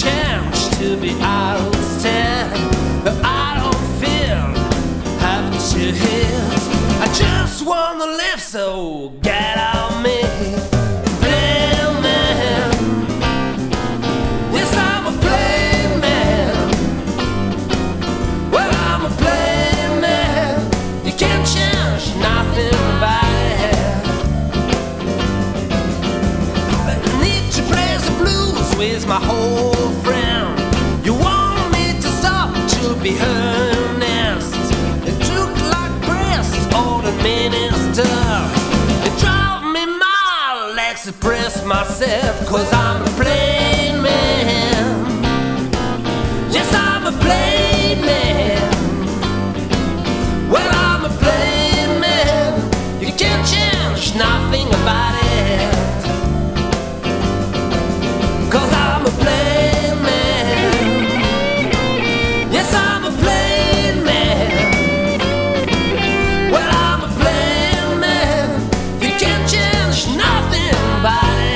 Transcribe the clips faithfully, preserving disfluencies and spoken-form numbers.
chance to be outstanding, but I don't feel happy to hit. I just wanna live, so get on me, plain man. Yes, I'm a plain man. Well, I'm a plain man. You can't change nothing about it. But I need to play the blues with my whole friend. You want me to stop to be earnest. It took like breasts all the minister. It drove me mad, let's express myself, cause I'm a plain man. Yes, I'm a plain man. Well, I'm a plain man. You can't change nothing about it, cause I'm a plain man. Yes, I'm a plain man. Well, I'm a plain man. You can't change nothing about it.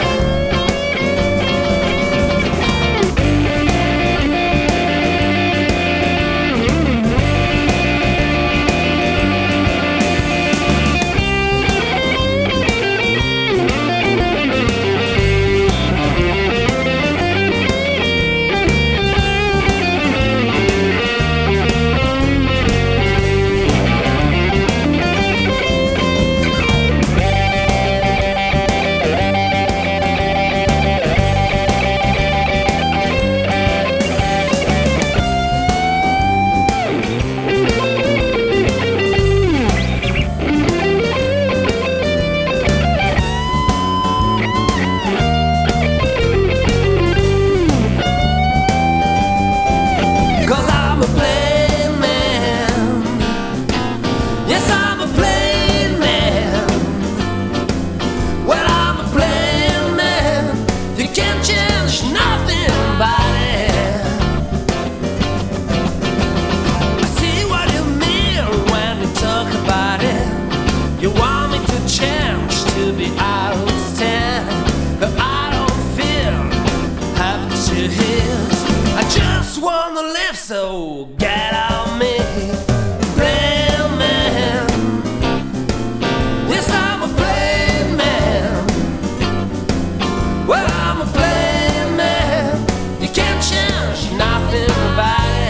You want me to change to be outstanding, but I don't feel happy to hit. I just wanna live, so get on me, plain man. Yes, I'm a plain man. Well, I'm a plain man. You can't change nothing about it.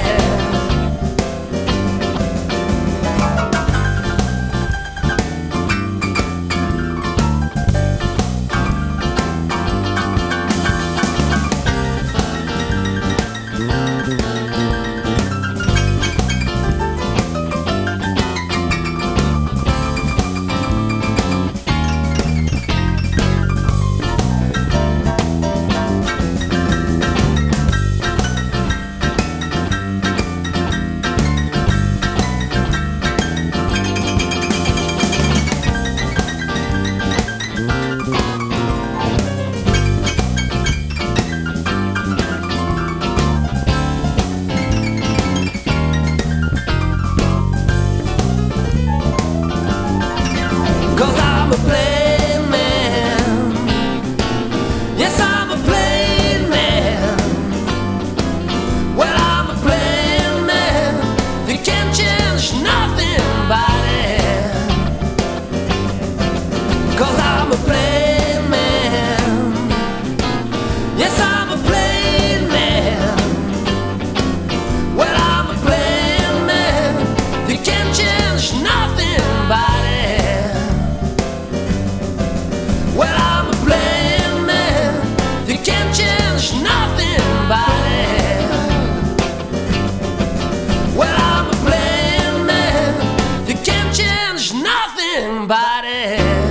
Cause I'm a plain man. Yes, I'm a plain man. Well, I'm a plain man. You can't change nothing about it, cause I'm a plain man. Yes, I'm a plain man. Well, I'm a plain man. You can't change nothing about it. Well, I'm a plain man. You can't change nothing about it. Well, I'm a plain man. You can't change nothing about it.